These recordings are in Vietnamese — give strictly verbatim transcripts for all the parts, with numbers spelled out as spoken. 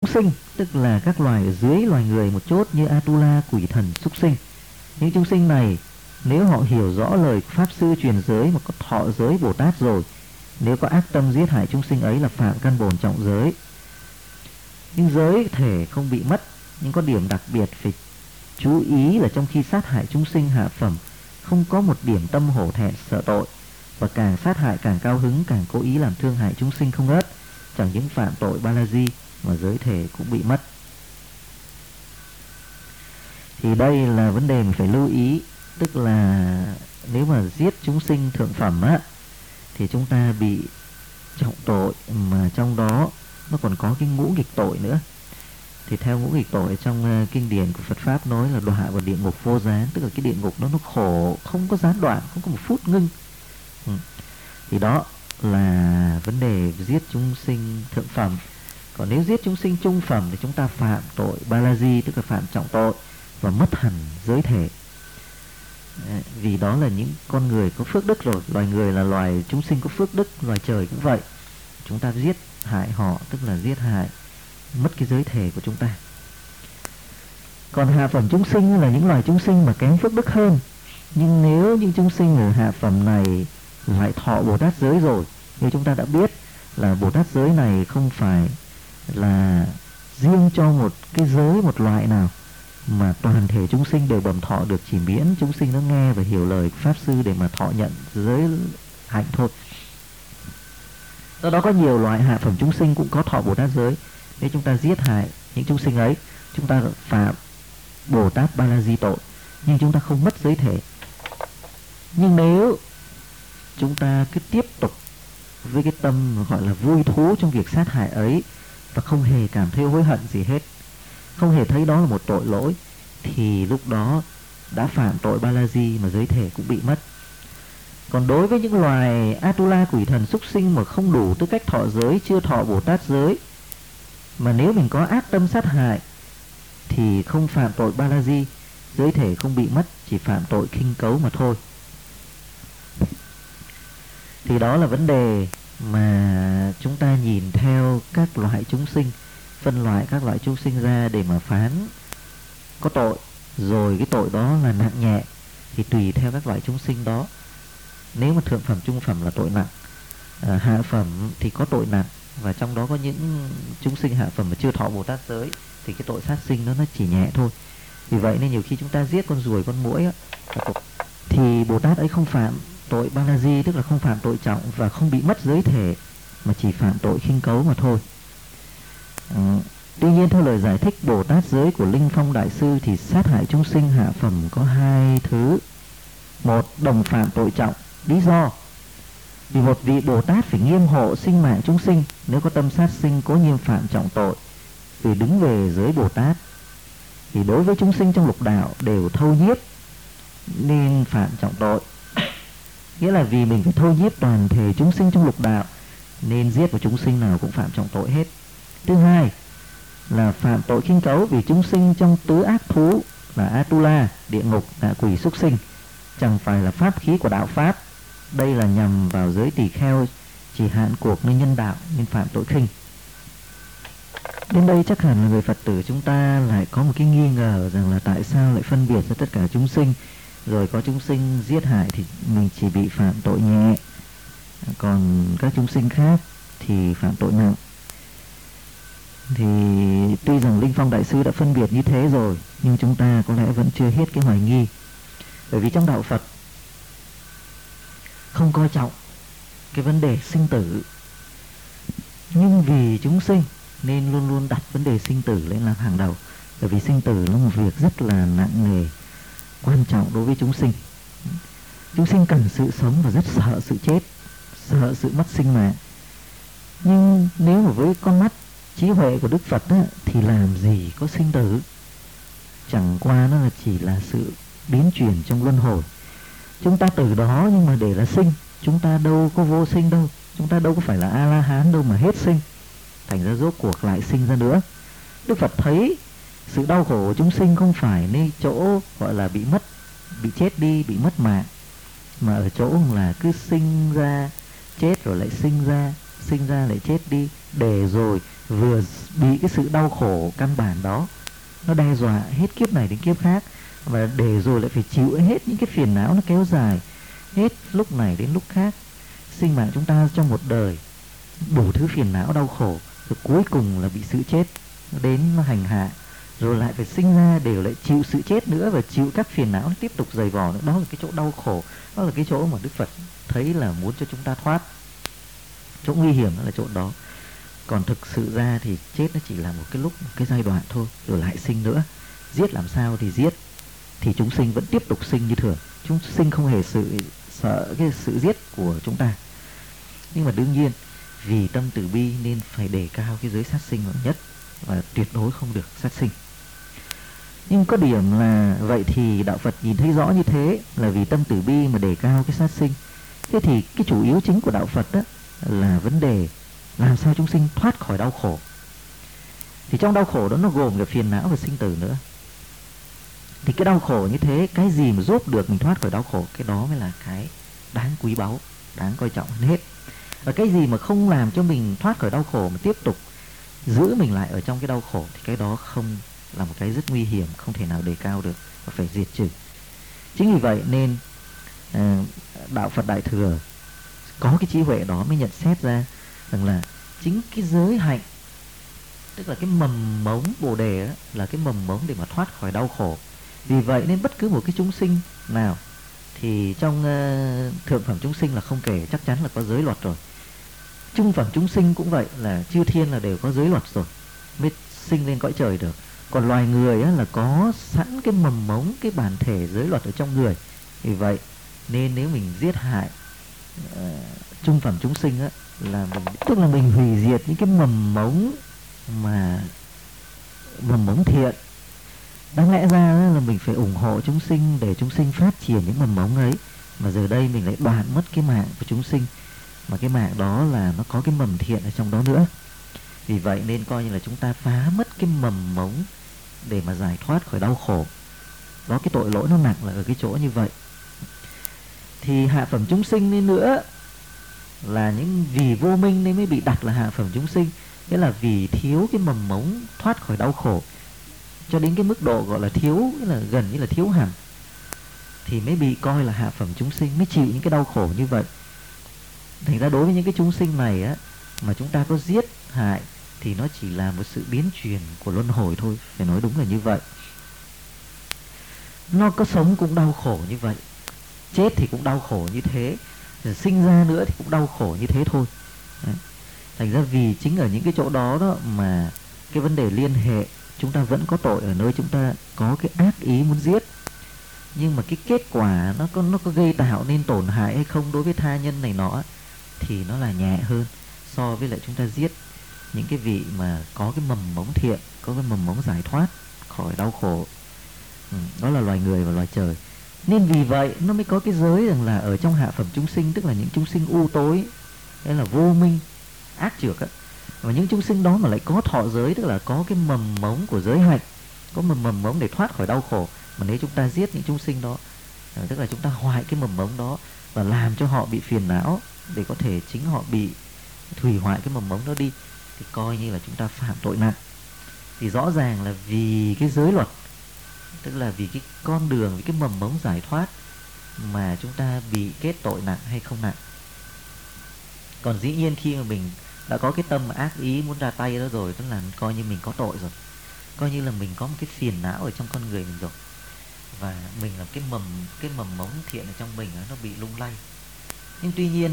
sinh, tức là các loài ở dưới loài người một chút như Atula, quỷ thần, súc sinh. Những chúng sinh này nếu họ hiểu rõ lời Pháp Sư truyền giới mà có thọ giới Bồ Tát rồi, nếu có ác tâm giết hại chúng sinh ấy là phạm căn bổn trọng giới. Nhưng giới thể không bị mất, nhưng có điểm đặc biệt phải chú ý là trong khi sát hại chúng sinh hạ phẩm không có một điểm tâm hổ thẹn sợ tội, và càng sát hại càng cao hứng, càng cố ý làm thương hại chúng sinh không ngớt, chẳng những phạm tội ba la di mà giới thể cũng bị mất. Thì đây là vấn đề mình phải lưu ý, tức là nếu mà giết chúng sinh thượng phẩm á thì chúng ta bị trọng tội, mà trong đó nó còn có cái ngũ nghịch tội nữa. Thì theo ngũ nghịch tội trong uh, kinh điển của Phật Pháp nói là đọa vào địa ngục vô gián, tức là cái địa ngục đó nó khổ không có gián đoạn, không có một phút ngưng. Ừ. Thì đó là vấn đề giết chúng sinh thượng phẩm. Còn nếu giết chúng sinh trung phẩm thì chúng ta phạm tội ba la di, tức là phạm trọng tội và mất hẳn giới thể. À, vì đó là những con người có phước đức rồi. Loài người là loài chúng sinh có phước đức, loài trời cũng vậy. Chúng ta giết hại họ tức là giết hại mất cái giới thể của chúng ta. Còn hạ phẩm chúng sinh là những loài chúng sinh mà kém phước đức hơn. Nhưng nếu những chúng sinh ở hạ phẩm này lại thọ Bồ Tát giới rồi, như chúng ta đã biết là Bồ Tát giới này không phải là riêng cho một cái giới, một loại nào, mà toàn thể chúng sinh đều bầm thọ được, chỉ miễn chúng sinh nó nghe và hiểu lời Pháp Sư để mà thọ nhận giới hạnh thôi. Do đó có nhiều loại hạ phẩm chúng sinh cũng có thọ Bồ Tát giới. Nếu chúng ta giết hại những chúng sinh ấy, chúng ta phạm Bồ Tát Ba La Di tội, nhưng chúng ta không mất giới thể. Nhưng nếu chúng ta cứ tiếp tục với cái tâm gọi là vui thú trong việc sát hại ấy và không hề cảm thấy hối hận gì hết, không hề thấy đó là một tội lỗi, thì lúc đó đã phạm tội Ba La Di mà giới thể cũng bị mất. Còn đối với những loài Atula, quỷ thần, súc sinh mà không đủ tư cách thọ giới, chưa thọ Bồ Tát giới, mà nếu mình có ác tâm sát hại thì không phạm tội Ba La Di, giới thể không bị mất, chỉ phạm tội khinh cấu mà thôi. Thì đó là vấn đề mà chúng ta nhìn theo các loại chúng sinh, phân loại các loại chúng sinh ra để mà phán có tội. Rồi cái tội đó là nặng nhẹ thì tùy theo các loại chúng sinh đó. Nếu mà thượng phẩm, trung phẩm là tội nặng, à, hạ phẩm thì có tội nặng, và trong đó có những chúng sinh hạ phẩm mà chưa thọ Bồ Tát giới thì cái tội sát sinh đó nó chỉ nhẹ thôi. Vì vậy nên nhiều khi chúng ta giết con ruồi, con muỗi á, thì Bồ Tát ấy không phạm tội Ba La Di, tức là không phạm tội trọng và không bị mất giới thể, mà chỉ phạm tội khinh cấu mà thôi. à, Tuy nhiên theo lời giải thích Bồ Tát giới của Linh Phong Đại Sư thì sát hại chúng sinh hạ phẩm có hai thứ. Một, đồng phạm tội trọng. Lý do vì một vị Bồ Tát phải nghiêm hộ sinh mạng chúng sinh, nếu có tâm sát sinh cố nhiên phạm trọng tội. Vì đứng về giới Bồ Tát thì đối với chúng sinh trong lục đạo đều thâu nhiếp nên phạm trọng tội. Nghĩa là vì mình phải thâu nhiếp toàn thể chúng sinh trong lục đạo nên giết vào chúng sinh nào cũng phạm trọng tội hết. Thứ hai là phạm tội khinh cấu, vì chúng sinh trong tứ ác thú là Atula, địa ngục, ngạ quỷ, súc sinh chẳng phải là pháp khí của đạo Pháp. Đây là nhằm vào giới tỳ kheo chỉ hạn cuộc nơi nhân đạo nên phạm tội khinh. Đến đây chắc hẳn là người Phật tử chúng ta lại có một cái nghi ngờ rằng là tại sao lại phân biệt ra tất cả chúng sinh, rồi có chúng sinh giết hại thì mình chỉ bị phạm tội nhẹ, còn các chúng sinh khác thì phạm tội nặng. Thì tuy rằng Linh Phong Đại Sư đã phân biệt như thế rồi, nhưng chúng ta có lẽ vẫn chưa hết cái hoài nghi. Bởi vì trong đạo Phật không coi trọng cái vấn đề sinh tử, nhưng vì chúng sinh nên luôn luôn đặt vấn đề sinh tử lên làm hàng đầu. Bởi vì sinh tử là một việc rất là nặng nề, quan trọng đối với chúng sinh. Chúng sinh cần sự sống và rất sợ sự chết, sợ sự mất sinh mạng. Nhưng nếu mà với con mắt trí huệ của Đức Phật á, thì làm gì có sinh tử. Chẳng qua nó là chỉ là sự biến chuyển trong luân hồi. Chúng ta từ đó nhưng mà để là sinh, chúng ta đâu có vô sinh đâu, chúng ta đâu có phải là A-la-hán đâu mà hết sinh, thành ra rốt cuộc lại sinh ra nữa. Đức Phật thấy sự đau khổ của chúng sinh không phải nơi chỗ gọi là bị mất, bị chết đi, bị mất mạng, mà ở chỗ là cứ sinh ra chết rồi lại sinh ra, sinh ra lại chết đi, để rồi vừa bị cái sự đau khổ căn bản đó nó đe dọa hết kiếp này đến kiếp khác, và để rồi lại phải chịu hết những cái phiền não nó kéo dài hết lúc này đến lúc khác. Sinh mạng chúng ta trong một đời đủ thứ phiền não đau khổ, rồi cuối cùng là bị sự chết nó đến nó hành hạ, rồi lại phải sinh ra đều lại chịu sự chết nữa, và chịu các phiền não nó tiếp tục dày vò nữa. Đó là cái chỗ đau khổ, đó là cái chỗ mà Đức Phật thấy là muốn cho chúng ta thoát. Chỗ nguy hiểm đó là chỗ đó. Còn thực sự ra thì chết nó chỉ là một cái lúc, một cái giai đoạn thôi, rồi lại sinh nữa. Giết làm sao thì giết, thì chúng sinh vẫn tiếp tục sinh như thường. Chúng sinh không hề sự sợ cái sự giết của chúng ta. Nhưng mà đương nhiên vì tâm từ bi nên phải đề cao cái giới sát sinh nhất, và tuyệt đối không được sát sinh. Nhưng có điểm là vậy thì Đạo Phật nhìn thấy rõ như thế là vì tâm từ bi mà đề cao cái sát sinh. Thế thì cái chủ yếu chính của Đạo Phật đó là vấn đề làm sao chúng sinh thoát khỏi đau khổ. Thì trong đau khổ đó nó gồm cả phiền não và sinh tử nữa. Thì cái đau khổ như thế, cái gì mà giúp được mình thoát khỏi đau khổ, cái đó mới là cái đáng quý báu, đáng coi trọng hơn hết. Và cái gì mà không làm cho mình thoát khỏi đau khổ mà tiếp tục giữ mình lại ở trong cái đau khổ, thì cái đó không là một cái rất nguy hiểm, không thể nào đề cao được và phải diệt trừ. Chính vì vậy nên uh, Đạo Phật Đại Thừa có cái trí huệ đó mới nhận xét ra rằng là chính cái giới hạnh, tức là cái mầm mống Bồ Đề đó, là cái mầm mống để mà thoát khỏi đau khổ. Vì vậy nên bất cứ một cái chúng sinh nào thì trong uh, thượng phẩm chúng sinh là không kể, chắc chắn là có giới luật rồi. Trung phẩm chúng sinh cũng vậy, là chư thiên là đều có giới luật rồi mới sinh lên cõi trời được. Còn loài người á, là có sẵn cái mầm mống, cái bản thể giới luật ở trong người. Vì vậy nên nếu mình giết hại uh, trung phẩm chúng sinh á, là mình, tức là mình hủy diệt những cái mầm mống mà mầm mống thiện. Đáng lẽ ra là mình phải ủng hộ chúng sinh để chúng sinh phát triển những mầm mống ấy, mà giờ đây mình lại đoạn mất cái mạng của chúng sinh, mà cái mạng đó là nó có cái mầm thiện ở trong đó nữa. Vì vậy nên coi như là chúng ta phá mất cái mầm mống để mà giải thoát khỏi đau khổ. Đó, cái tội lỗi nó nặng là ở cái chỗ như vậy. Thì hạ phẩm chúng sinh nên nữa là những vì vô minh nên mới bị đặt là hạ phẩm chúng sinh, nghĩa là vì thiếu cái mầm mống thoát khỏi đau khổ cho đến cái mức độ gọi là thiếu, nghĩa là gần như là thiếu hẳn, thì mới bị coi là hạ phẩm chúng sinh, mới chịu những cái đau khổ như vậy. Thành ra đối với những cái chúng sinh này á, mà chúng ta có giết hại thì nó chỉ là một sự biến chuyển của luân hồi thôi, phải nói đúng là như vậy. Nó có sống cũng đau khổ như vậy, chết thì cũng đau khổ như thế, rồi sinh ra nữa thì cũng đau khổ như thế thôi. Đấy. Thành ra vì chính ở những cái chỗ đó đó mà cái vấn đề liên hệ, chúng ta vẫn có tội ở nơi chúng ta có cái ác ý muốn giết. Nhưng mà cái kết quả nó có, nó có gây tạo nên tổn hại hay không đối với tha nhân này nọ thì nó là nhẹ hơn so với lại chúng ta giết những cái vị mà có cái mầm mống thiện, có cái mầm mống giải thoát khỏi đau khổ. Ừ, đó là loài người và loài trời. Nên vì vậy nó mới có cái giới rằng là ở trong hạ phẩm chúng sinh, tức là những chúng sinh u tối, đấy là vô minh, ác trược á. Và những chúng sinh đó mà lại có thọ giới, tức là có cái mầm mống của giới hạnh, có mầm mầm mống để thoát khỏi đau khổ. Mà nếu chúng ta giết những chúng sinh đó, tức là chúng ta hoại cái mầm mống đó và làm cho họ bị phiền não, để có thể chính họ bị hủy hoại cái mầm mống đó đi, thì coi như là chúng ta phạm tội nặng. Thì rõ ràng là vì cái giới luật, tức là vì cái con đường, vì cái mầm mống giải thoát mà chúng ta bị kết tội nặng hay không nặng. Còn dĩ nhiên khi mà mình đã có cái tâm ác ý muốn ra tay đó rồi, tức là coi như mình có tội rồi, coi như là mình có một cái phiền não ở trong con người mình rồi, và mình là cái mầm cái mầm mống thiện ở trong mình đó, nó bị lung lay. Nhưng tuy nhiên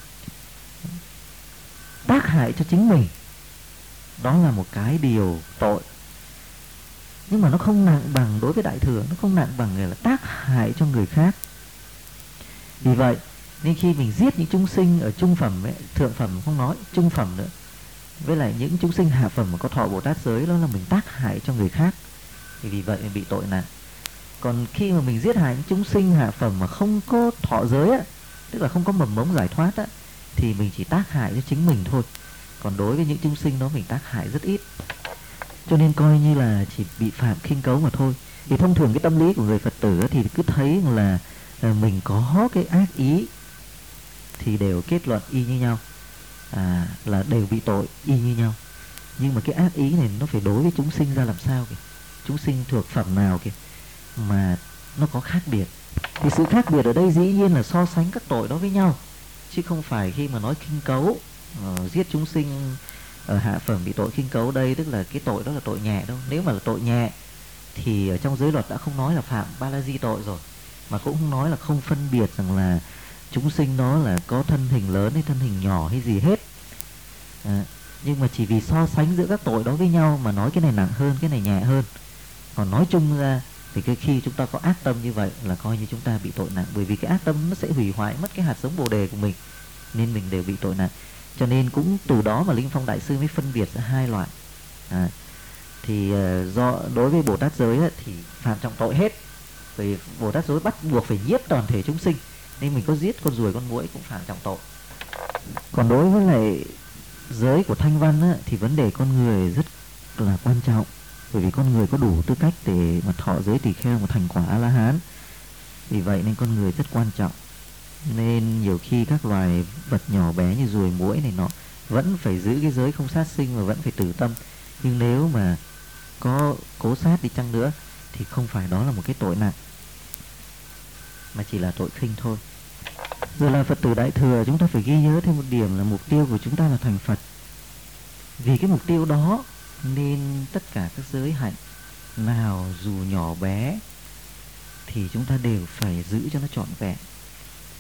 tác hại cho chính mình đó là một cái điều tội, nhưng mà nó không nặng bằng, đối với Đại Thừa nó không nặng bằng người là tác hại cho người khác. Vì vậy nên khi mình giết những chúng sinh ở trung phẩm ấy, thượng phẩm không nói, trung phẩm nữa, với lại những chúng sinh hạ phẩm mà có thọ Bồ Tát giới, đó là mình tác hại cho người khác, thì vì vậy mình bị tội nặng. Còn khi mà mình giết hại những chúng sinh hạ phẩm mà không có thọ giới á, tức là không có mầm mống giải thoát á, thì mình chỉ tác hại cho chính mình thôi. Còn đối với những chúng sinh đó mình tác hại rất ít, cho nên coi như là chỉ bị phạm khinh cấu mà thôi. Thì thông thường cái tâm lý của người Phật tử thì cứ thấy là mình có cái ác ý thì đều kết luận y như nhau, à, là đều bị tội y như nhau. Nhưng mà cái ác ý này nó phải đối với chúng sinh ra làm sao kìa, chúng sinh thuộc phẩm nào kìa mà nó có khác biệt. Thì sự khác biệt ở đây dĩ nhiên là so sánh các tội đó với nhau, chứ không phải khi mà nói khinh cấu uh, giết chúng sinh ở hạ phẩm bị tội khinh cấu đây tức là cái tội đó là tội nhẹ đâu. Nếu mà là tội nhẹ thì ở trong giới luật đã không nói là phạm ba la di tội rồi, mà cũng không nói là không phân biệt rằng là chúng sinh đó là có thân hình lớn hay thân hình nhỏ hay gì hết. À, nhưng mà chỉ vì so sánh giữa các tội đó với nhau mà nói cái này nặng hơn, cái này nhẹ hơn. Còn nói chung ra thì cái khi chúng ta có ác tâm như vậy là coi như chúng ta bị tội nặng, bởi vì cái ác tâm nó sẽ hủy hoại mất cái hạt giống bồ đề của mình, nên mình đều bị tội nặng. Cho nên cũng từ đó mà Linh Phong Đại Sư mới phân biệt ra hai loại. À, thì uh, do đối với Bồ Tát giới ấy, thì phạm trọng tội hết, vì Bồ Tát giới bắt buộc phải giết toàn thể chúng sinh, nên mình có giết con ruồi con muỗi cũng phạm trọng tội. Còn đối với lại giới của Thanh Văn á, thì vấn đề con người rất là quan trọng, bởi vì con người có đủ tư cách để mà thọ giới tỳ kheo mà thành quả A La Hán. Vì vậy nên con người rất quan trọng, nên nhiều khi các loài vật nhỏ bé như ruồi muỗi này nọ vẫn phải giữ cái giới không sát sinh và vẫn phải tử tâm. Nhưng nếu mà có cố sát đi chăng nữa thì không phải đó là một cái tội nặng, mà chỉ là tội khinh thôi. Rồi là Phật tử Đại Thừa, chúng ta phải ghi nhớ thêm một điểm là mục tiêu của chúng ta là thành Phật. Vì cái mục tiêu đó nên tất cả các giới hạnh nào dù nhỏ bé thì chúng ta đều phải giữ cho nó trọn vẹn.